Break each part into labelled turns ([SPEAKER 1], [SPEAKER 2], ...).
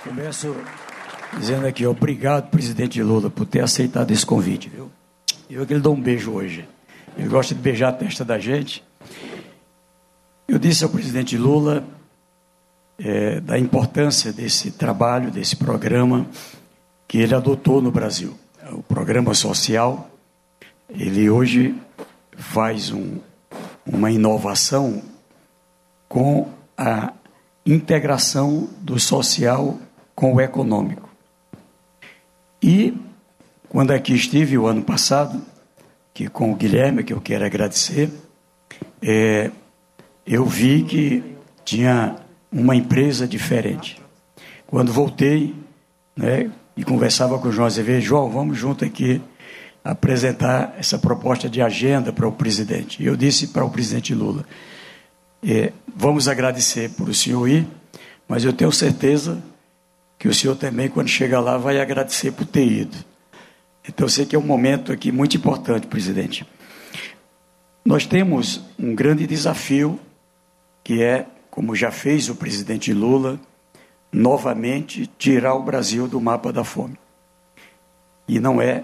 [SPEAKER 1] Começo dizendo aqui, obrigado, presidente Lula, por ter aceitado esse convite, viu? Eu que lhe dou um beijo hoje. Ele gosta de beijar a testa da gente. Eu disse ao presidente Lula da importância desse trabalho, desse programa que ele adotou no Brasil. O programa social, ele hoje faz uma inovação com a integração do social com o econômico. E, quando aqui estive o ano passado, que com o Guilherme, que eu quero agradecer, eu vi que tinha uma empresa diferente. Quando voltei, e conversava com o João Azevedo, João, vamos junto aqui apresentar essa proposta de agenda para o presidente. E eu disse para o presidente Lula, vamos agradecer por o senhor ir, mas eu tenho certeza que o senhor também, quando chegar lá, vai agradecer por ter ido. Então, eu sei que é um momento aqui muito importante, presidente. Nós temos um grande desafio, que é, como já fez o presidente Lula, novamente tirar o Brasil do mapa da fome. E não é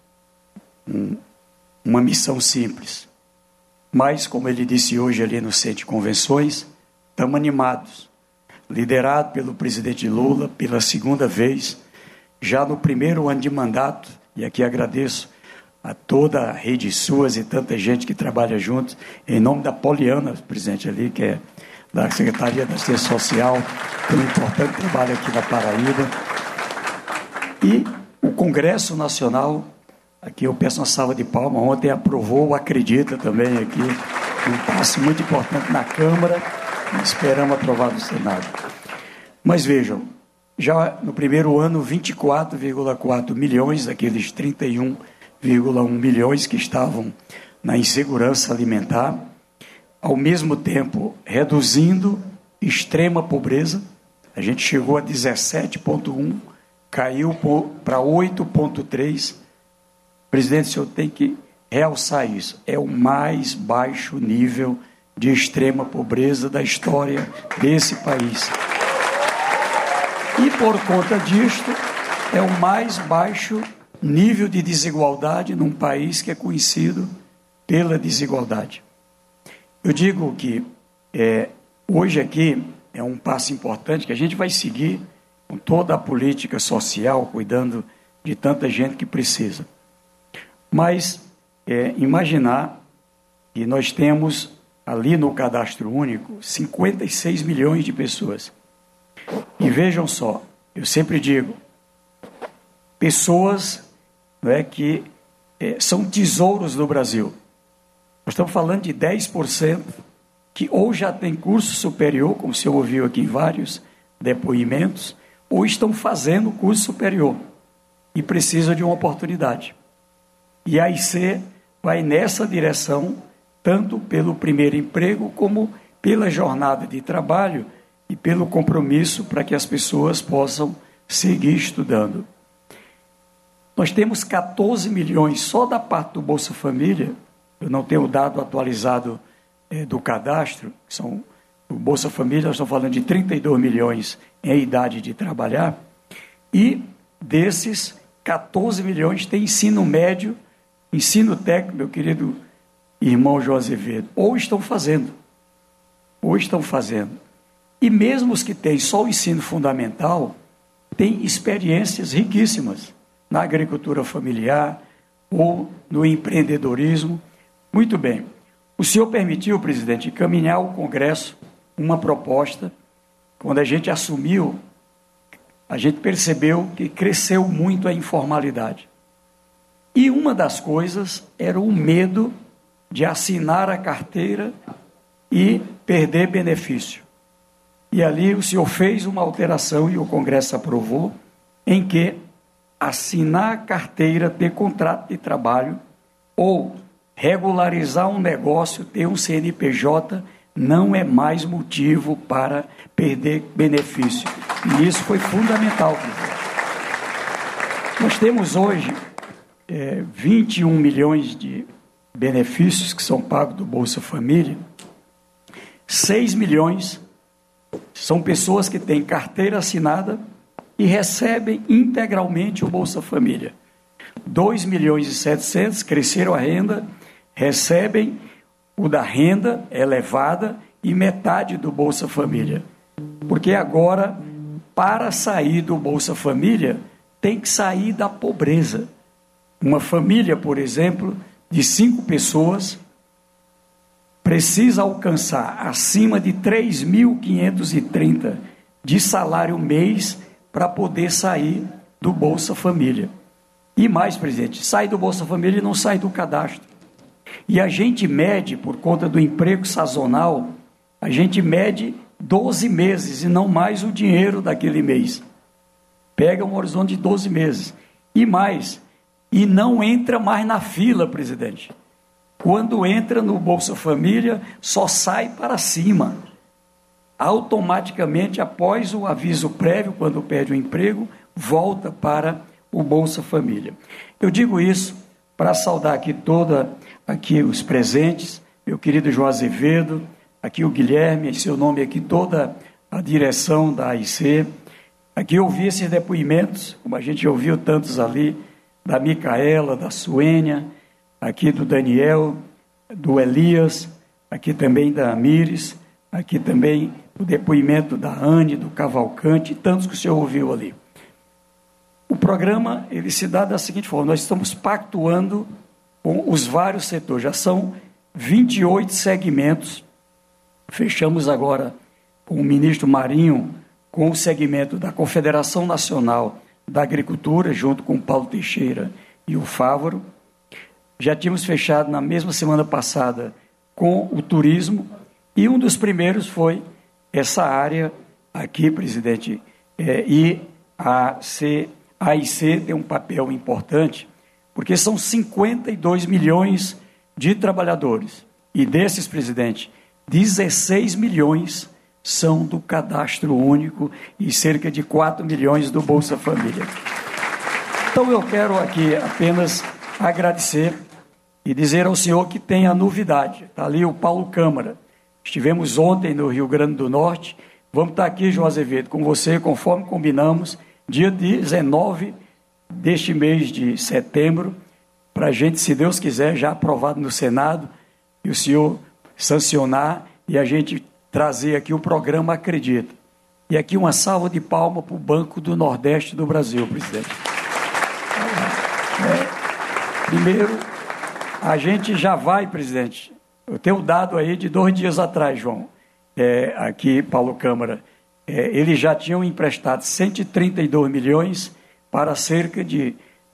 [SPEAKER 1] uma missão simples. Mas, como ele disse hoje ali no Centro de Convenções, estamos animados. Liderado pelo presidente Lula, pela segunda vez, já no primeiro ano de mandato, e aqui agradeço a toda a rede SUAS e tanta gente que trabalha juntos, em nome da Poliana, presidente ali, que é da Secretaria da Assistência Social, pelo importante trabalho aqui na Paraíba. E o Congresso Nacional, aqui eu peço uma salva de palmas, ontem aprovou o Acredita também aqui, um passo muito importante na Câmara, esperamos aprovar no Senado. Mas vejam, já no primeiro ano, 24,4 milhões daqueles 31,1 milhões que estavam na insegurança alimentar, ao mesmo tempo reduzindo extrema pobreza. A gente chegou a 17,1, caiu para 8,3. Presidente, o senhor tem que realçar isso. É o mais baixo nível de extrema pobreza da história desse país. E, por conta disto, é o mais baixo nível de desigualdade num país que é conhecido pela desigualdade. Eu digo que hoje aqui é um passo importante que a gente vai seguir com toda a política social, cuidando de tanta gente que precisa. Mas imaginar que nós temos ali no cadastro único 56 milhões de pessoas. E vejam só, eu sempre digo, pessoas que são tesouros do Brasil. Nós estamos falando de 10% que ou já tem curso superior, como o senhor ouviu aqui em vários depoimentos, ou estão fazendo curso superior e precisam de uma oportunidade. E a IC vai nessa direção, tanto pelo primeiro emprego, como pela jornada de trabalho e pelo compromisso para que as pessoas possam seguir estudando. Nós temos 14 milhões só da parte do Bolsa Família, eu não tenho o dado atualizado do cadastro, que são o Bolsa Família, nós estamos falando de 32 milhões em idade de trabalhar, e desses 14 milhões tem ensino médio, ensino técnico, meu querido irmão João Azevedo, ou estão fazendo. E mesmo os que têm só o ensino fundamental, têm experiências riquíssimas na agricultura familiar ou no empreendedorismo. Muito bem. O senhor permitiu, presidente, encaminhar ao Congresso uma proposta. Quando a gente assumiu, a gente percebeu que cresceu muito a informalidade. E uma das coisas era o medo de assinar a carteira e perder benefício. E ali o senhor fez uma alteração e o Congresso aprovou, em que assinar a carteira, ter contrato de trabalho ou regularizar um negócio, ter um CNPJ, não é mais motivo para perder benefício. E isso foi fundamental. Nós temos hoje 21 milhões de benefícios que são pagos do Bolsa Família. 6 milhões são pessoas que têm carteira assinada e recebem integralmente o Bolsa Família. 2.700.000 cresceram a renda, recebem o da renda elevada e metade do Bolsa Família. Porque agora, para sair do Bolsa Família, tem que sair da pobreza. Uma família, por exemplo, de 5 pessoas, precisa alcançar acima de 3.530 de salário mês para poder sair do Bolsa Família. E mais, presidente, sai do Bolsa Família e não sai do cadastro. E a gente mede, por conta do emprego sazonal, a gente mede 12 meses e não mais o dinheiro daquele mês. Pega um horizonte de 12 meses. E mais, e não entra mais na fila, presidente. Quando entra no Bolsa Família, só sai para cima. Automaticamente, após o aviso prévio, quando perde o emprego, volta para o Bolsa Família. Eu digo isso para saudar aqui os presentes, meu querido João Azevedo, aqui o Guilherme, em seu nome aqui toda a direção da AIC. Aqui eu ouvi esses depoimentos, como a gente ouviu tantos ali, da Micaela, da Suênia, aqui do Daniel, do Elias, aqui também da Amires, aqui também o depoimento da Anne, do Cavalcante, e tantos que o senhor ouviu ali. O programa, ele se dá da seguinte forma: nós estamos pactuando com os vários setores, já são 28 segmentos, fechamos agora com o ministro Marinho, com o segmento da Confederação Nacional da Agricultura, junto com o Paulo Teixeira e o Fávaro. Já tínhamos fechado na mesma semana passada com o turismo, e um dos primeiros foi essa área aqui, presidente, e a AIC tem um papel importante, porque são 52 milhões de trabalhadores, e desses, presidente, 16 milhões são do cadastro único e cerca de 4 milhões do Bolsa Família. Então eu quero aqui apenas agradecer e dizer ao senhor que tem a novidade. Está ali o Paulo Câmara. Estivemos ontem no Rio Grande do Norte. Vamos estar aqui, João Azevedo, com você, conforme combinamos, dia 19 deste mês de setembro, para a gente, se Deus quiser, já aprovado no Senado, e o senhor sancionar e a gente trazer aqui o programa Acredita. E aqui uma salva de palmas para o Banco do Nordeste do Brasil, presidente. Primeiro, a gente já vai, presidente, eu tenho o dado aí de 2 dias atrás, João, aqui, Paulo Câmara, eles já tinham emprestado 132 milhões para cerca de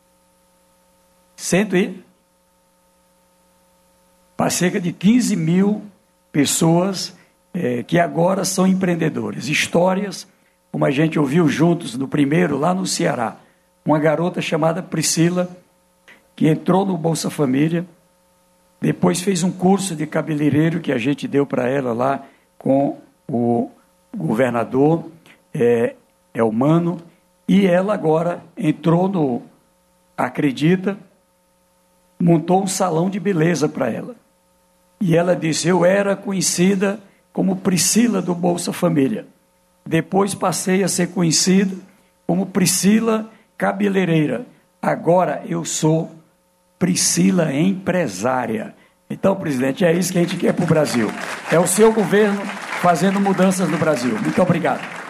[SPEAKER 1] para cerca de 15 mil pessoas que agora são empreendedores. Histórias, como a gente ouviu juntos no primeiro, lá no Ceará, uma garota chamada Priscila, que entrou no Bolsa Família, depois fez um curso de cabeleireiro que a gente deu para ela lá com o governador Elmano, e ela agora entrou no Acredita, montou um salão de beleza para ela. E ela disse: eu era conhecida como Priscila do Bolsa Família. Depois passei a ser conhecida como Priscila Cabeleireira. Agora eu sou Priscila Empresária. Então, presidente, é isso que a gente quer para o Brasil. É o seu governo fazendo mudanças no Brasil. Muito obrigado.